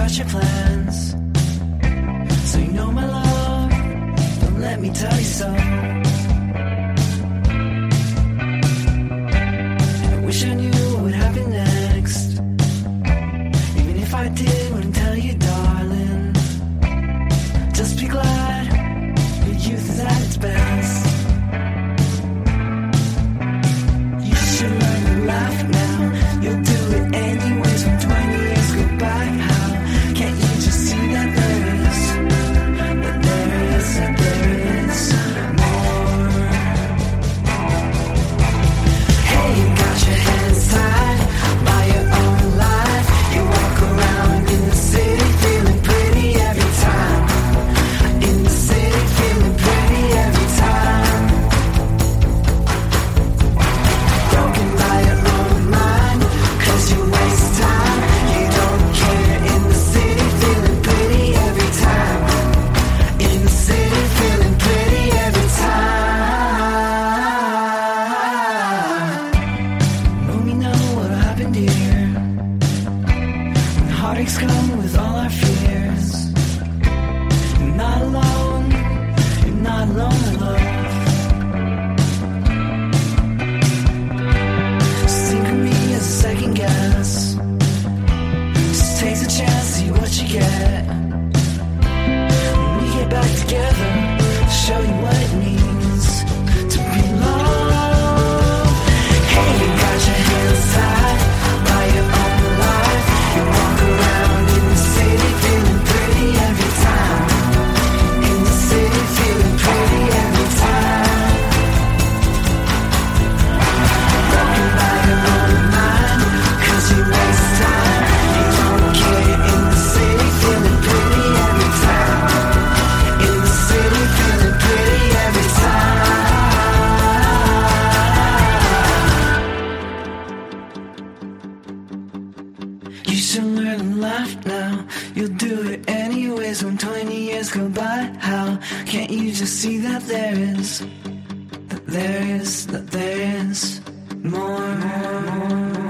got your plans, so you know my love, don't let me tell you so. I wish I knew what would happen next, even if I did, wouldn't tell you, darling. Just be glad your youth is at its best. You should learn to laugh now, you'll do it anyways when 20 years go by. How can't you just see that there is more? Hey, you got your hands tied by your own life. You walk around in the city feeling pretty every time. In the city feeling pretty every time. Broken by your own mind, 'cause you waste time. You don't care. In the city feeling pretty every time. In the city feeling pretty every time. No, we know what'll happen, dear, when heartaches come with all our fears. You're not alone, you're not alone, my love. Just think of me as a second guess. Just take a chance, see what you get. When we get back together, I'll show you what it means to be loved. Hey, you got your hands tied by your own life. You walk around in the city feeling pretty every time. In the city feeling pretty every time. Broken by your own mind, 'cause you waste time. You don't care. In the city feeling pretty every time. In the city feeling pretty every time. You should learn to laugh now, you'll do it anyways when 20 years go by. How can't you just see that there is more?